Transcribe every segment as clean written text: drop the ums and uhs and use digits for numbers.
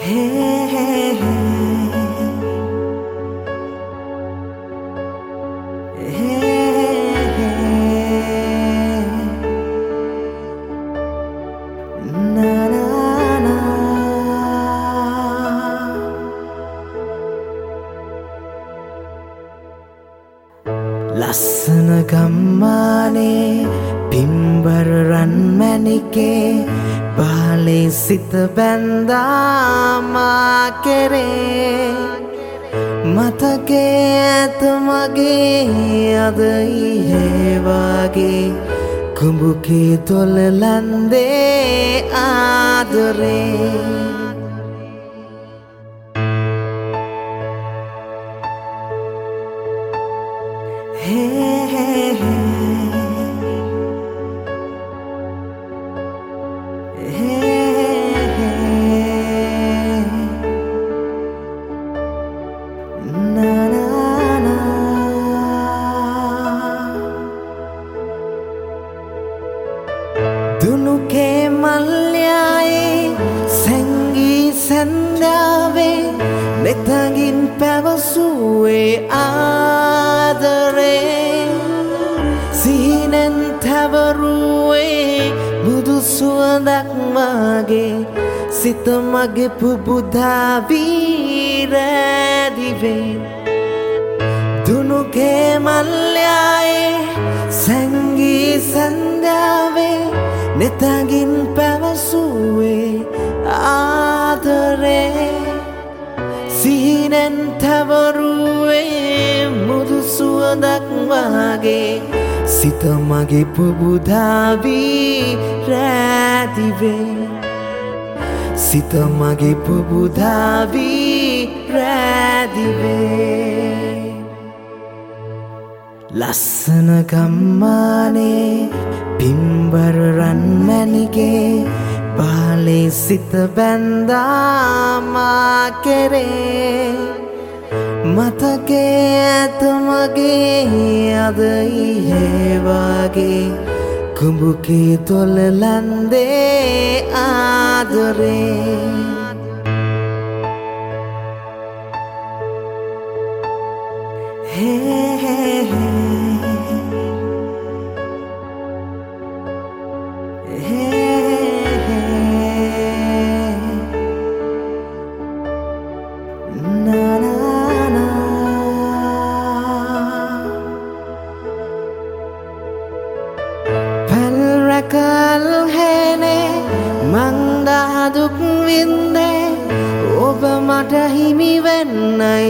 Hey, na na na. Lassana gammane පිම්බර රන් මැණිකේ බාලේ සිත බැඳා මා කෙරේ මතකේ ඇත මගේ අද ඊයේ වගේ කුඹුකේ තොල ලන්දේ ආදරේ දුනුකේ මල්යායේ සැංගී සැන්දාවේ නෙතගින් පැවසුවේ ආදරේ සිහිනෙන් තවරුවේ බුදු සුවඳක් මගේ සිත මගේ පුබුදා වී රැදිවේ දුනුකේ මල්යායේ සැංගී සැන්දාවේ නෙතගින් පැවසුවේ ආදරේ සිහිනෙන් තවරුවේ මුදු සුවඳක් වගේ සිත මගේ පුබුදා වී රැදිවේ සිත මගේ පුබුදා වී රැදිවේ ලස්සන ගම්මානේ පිම්බර රන් මැණිකේ බාලේ සිත බැඳා මා කෙරේ මතකේ ඇත මගේ අද ඊයේ වගේ කුඹුකේ තොල ලන්දේ ආදරේ පැල්රැකල් හැනේ මංදා දුක් වින්දේ ඔබ මට හිමි වෙන්නයි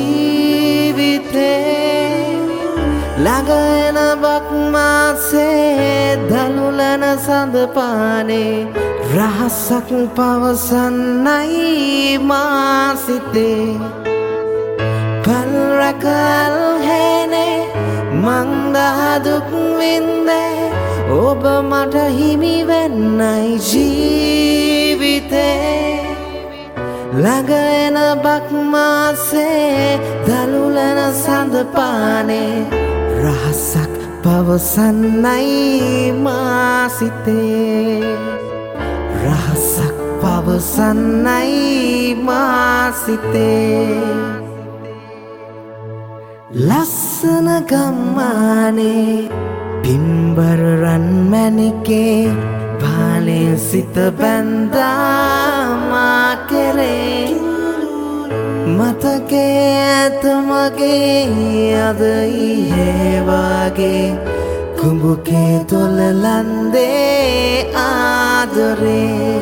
ජීවිතේ ළඟ එන බක්මාසේ දනුලන සඳ පානේ රහසක් පවසන්නයි මා සිතේ පැල්රැකල් හැනේ මංදා දුක් වින්දේ ඔබ මට හිමි වෙන්නයි ජීවිතේ ළඟ එන බක්මාසේ දලුලන සඳ පානේ රහසක් පවසන්නයි මා සිතේ රහසක් පවසන්නයි මා සිතේ ලස්සන ගම්මානේ පිම්බර රන් මැණිකේ බාලේ සිත බැඳා මා කෙරේ මතකේ ඇත මගේ අද ඊයේ වගේ කුඹුකේ තොල ලන්දේ ආදරේ